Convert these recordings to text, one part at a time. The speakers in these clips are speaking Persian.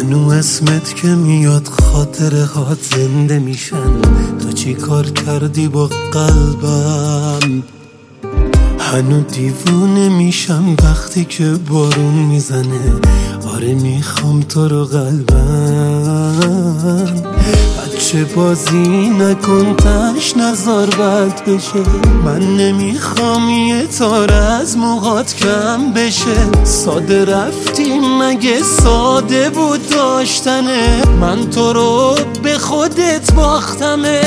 هنو اسمت که میاد خاطره هات زنده میشن. تو چی کار کردی با قلبم؟ هنو دیوونه میشم وقتی که بارون میزنه. آره میخوام تو رو قلبم. بچه بازی نکن تش نزار بد بشه. من نمیخوام یه تار از موهات کم بشه. ساده رفتی مگه ساده بود داشتنه؟ من تو رو به خودت باختمه.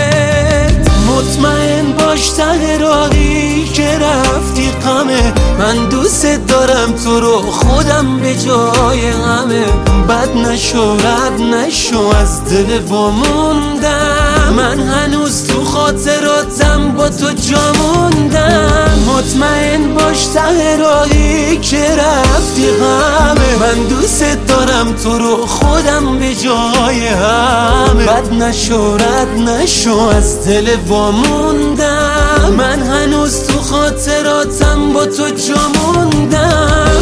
مطمئن باش ته راهی که رفتی غمه. من دوست دارم تو رو خودم به جای غمه. بد نشو رد نشو از دل واموندم. من هنوز تو خاطراتم با تو جا موندم. مطمئن باش ته راهی که رفتی غمه. من دوست دارم تو رو خودم به جای همه. بد نشو رد نشو از دل واموندم. من هنوز تو خاطراتم با تو جا موندم.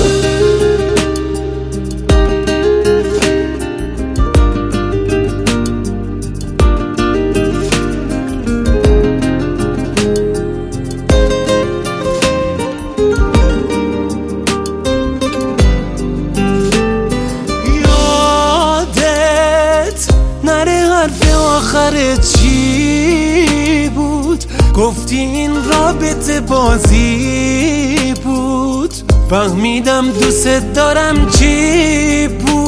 یادت نره حرف آخرت چی بود؟ گفتی این رابطه بازی بود. فهمیدم دوست دارم چی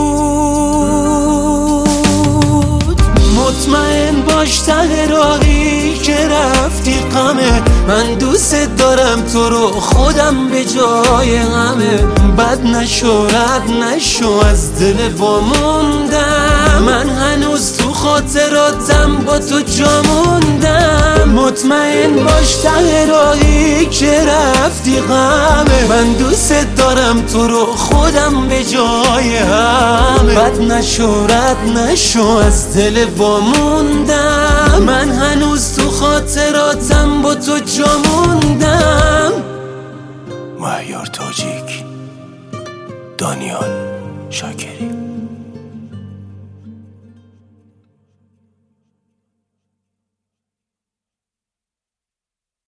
بود. مطمئن باش ته راهی که رفتی غمه. من دوست دارم تو رو خودم به جای همه. بد نشو رد نشو از دل واموندم. من هنوز تو خاطراتم با تو جا موندم. مطمئن باش ته راهی که رفتی غمه. من دوست دارم تو رو خودم به جای همه. بد نشو رد نشو از دل واموندم. من هنوز تو خاطراتم با تو جا موندم. مهیار تاجیک، دانیال شاکری.